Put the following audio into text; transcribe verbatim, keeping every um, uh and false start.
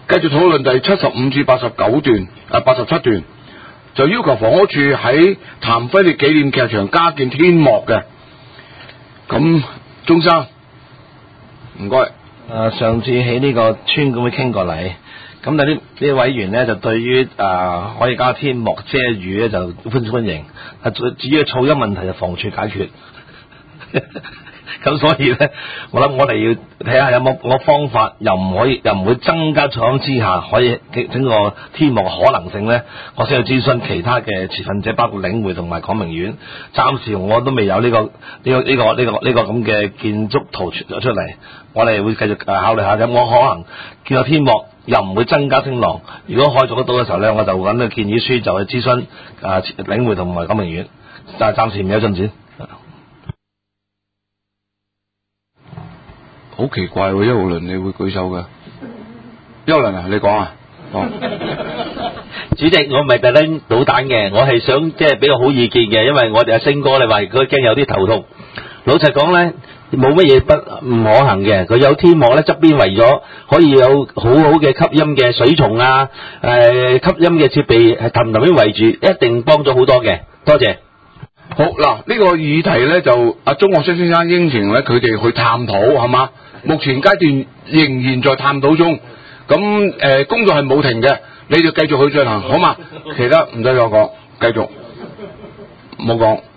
繼續討論第七十五至八十九段啊八十七段，就要求房屋處喺譚輝烈紀念劇場加建天幕嘅。咁鍾生唔該。 誒上次喺呢個村咁會傾過嚟，咁但係呢呢委員咧就對於誒、呃、可以加天幕遮雨咧就歡歡迎，啊至於噪音問題就房署解決。咁所以咧，我諗我哋要睇下有冇個方法，又唔可以又唔會增加噪音之下，可以整個天幕嘅可能性咧。我先去諮詢其他嘅持份者，包括領匯同埋廣明苑。暫時我都未有呢、這個呢、這個呢、這個呢、這個呢、這個咁嘅建築圖出咗出嚟。我哋會繼續考慮下有冇可能建個天幕，又唔會增加聲浪。如果可以做得到嘅時候咧，我就揾個建議書就去諮詢啊領匯同埋廣明苑。但係暫時未有進展。 好奇怪喎，邱浩麟你會舉手嘅？邱浩麟啊，你講啊，講。 主席，我唔係特登搗蛋嘅，我係想即係俾個好意見嘅，因為我哋阿星哥你話佢驚有啲頭痛。老實講咧，冇乜嘢不唔可行嘅。佢有天幕咧，側邊圍咗可以有好好嘅吸音嘅水蟲啊，誒、呃、吸音嘅設備係氹氹咁圍住，一定幫咗好多嘅。多謝。 好嗱，呢、這個議題咧就阿鍾國輝先生應承咧，佢哋去探討係嘛？目前階段仍然在探討中，咁誒、呃、工作係冇停嘅，你就繼續去進行好嘛？其他唔使再講，繼續冇講。